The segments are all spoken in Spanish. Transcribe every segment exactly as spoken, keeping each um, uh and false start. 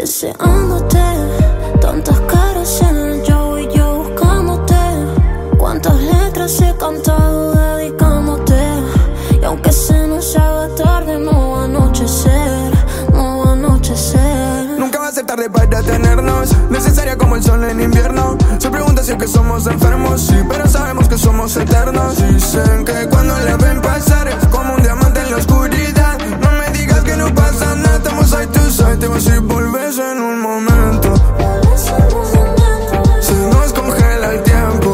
deseándote. Tantas caras en el show y yo buscándote. Cuántas letras he cantado dedicándote. Y aunque se nos haga tarde, no va a anochecer, no va a anochecer. Nunca va a ser tarde para tenernos, necesaria como el sol en invierno. Se pregunta si es que somos enfermos, sí, pero sabemos que somos eternos. Dicen que cuando la ven pasar es como un diamante en la oscuridad. No me digas que no pasa nada, estamos side to side. Te vas y volves en un momento. Se nos congela el tiempo.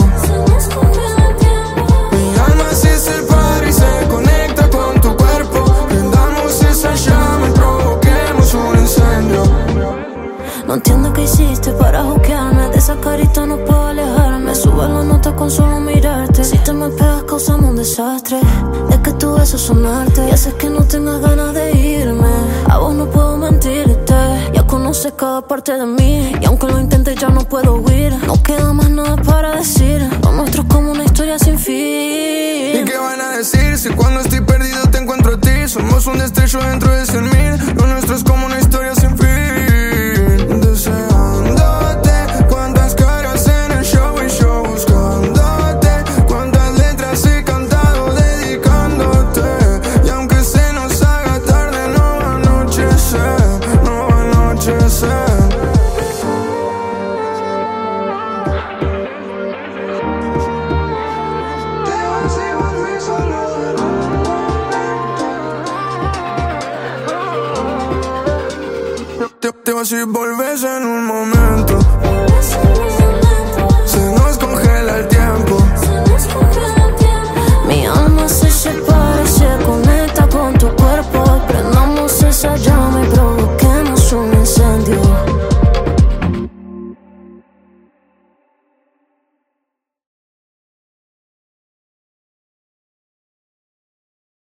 Mi alma se separa y se conecta con tu cuerpo. Prendamos esa llama y provoquemos un incendio. No entiendo qué hiciste para juzgarme. De esa carita no puedo alejarme. Sube la nota con solo mirarte. Si te me pegas causamos un desastre. Es que tu beso es un arte y haces que no tengas ganas de irme. A vos no puedo mentirte. Ya conoces cada parte de mí y aunque lo intente ya no puedo huir. No queda más nada para decir. Lo nuestro es como una historia sin fin. ¿Y qué van a decir si cuando estoy perdido te encuentro a ti? Somos un destello dentro de cien mil. Lo nuestro es como una historia sin fin. Deseándote, cuántas caras en el show y yo buscándote. Cuántas letras he cantado dedicándote. Y aunque se nos haga tarde no va a anochecer, no va a anochecer. Te vas y volves en un momento.